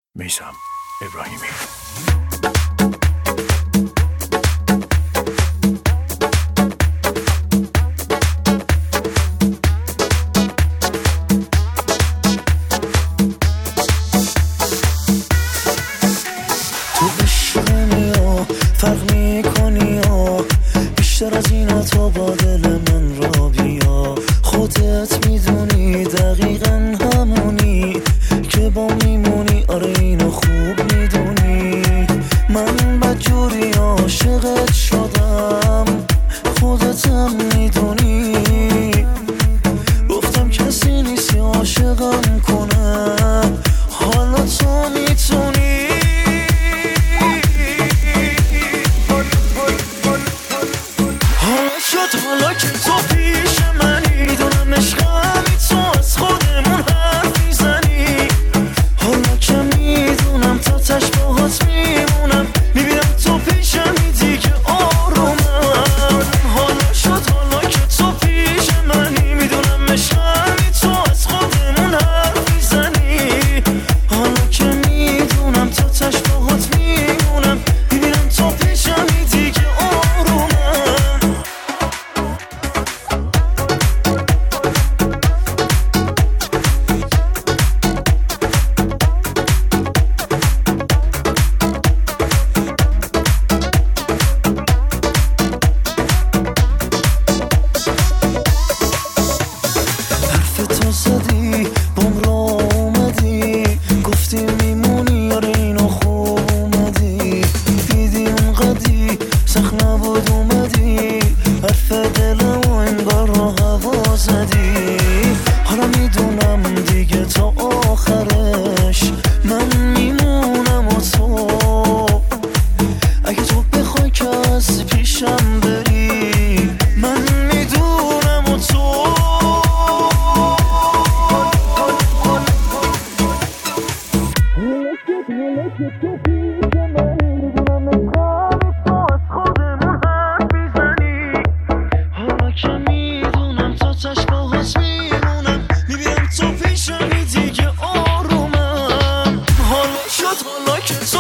میثم ابراهیمی. تو عشق میا فرق میکنی بیشتر از اینا تا با دل من را بیا. خودت میدونی دقیقا همونی که با میمونی. آره اینو خوب میدونی من بدجوری عاشقت شدم. خودتم میدونی گفتم کسی نیستی عاشقم کنه. حالا تو میتونی حالا که تو پیش منی میدونم عشقمی تو از خودمون حرف میزنی. حالا که میدونم تا تش باهات میمونم میبینم تو پیشمی دیگه آرومم. حالا که تو پیش منی میدونم عشقمی تو از خودمون حرف میزنی. حالا که میدونم تا تش باهات میمونم میبینم تو پیشمی دیگه آرومم. تو زدی بام را اومدی گفتی میمونی. آره اینو خوب اومدی دیدی اونقدی سخت نبود اومدی حرف دلم و انگار رو هوا زدی. حالا میدونم دیگه تا آخرش من میمونم و تو اگه تو بخوای که از پیشم بری من میدونم و تو حالا که میدونم تا تش باهات میمونم میبینم تو پیشمی دیگه آرومم. حالا که تو